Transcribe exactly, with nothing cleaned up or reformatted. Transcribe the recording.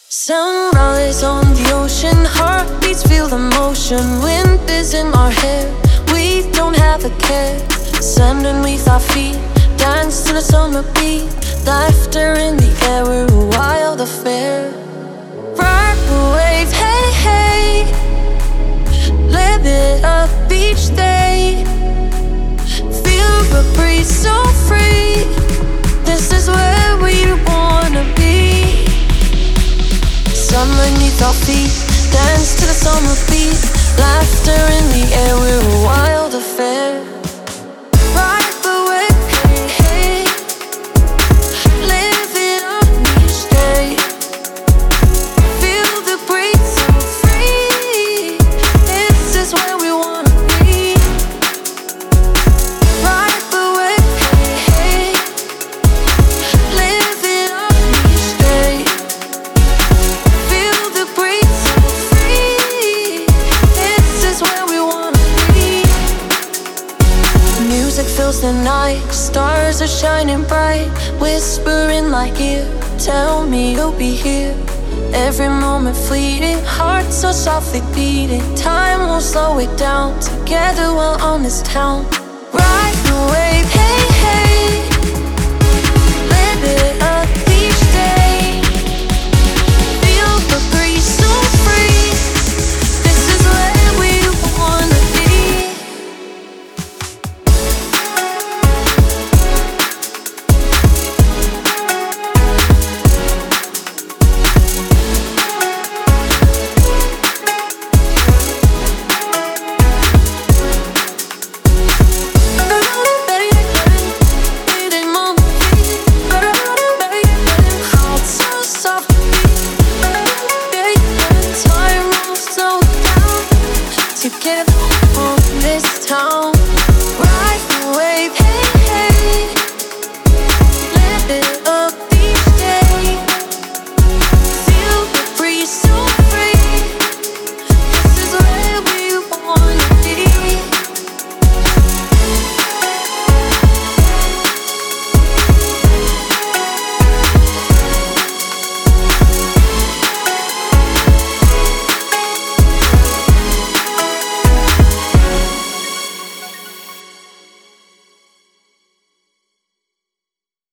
Sunrise on the ocean, heartbeats feel the motion. Wind is in our hair, we don't have a care. Sand underneath our feet, dance to the summer beat. Laughter in the air, we're a wild affair. Ride the wave, hey, hey. Live it up each day. Feel the breeze so free. This is where we wanna be. Sun beneath our feet, dance to the summer beat. Laughter in the air, we're a wild affair. Ride the wave, hey, hey. Live it up each day. Feel the breeze so free. This is where we wanna be. Ride the wave, hey, hey. Live it up each day. Feel the breeze so free. This is where we wanna be. Music fills the night, stars are shining bright. Whisper in my ear, tell me you'll be here. Every moment fleeting, hearts so softly beating. Time won't slow it down, together we're on this town. Ride the wave,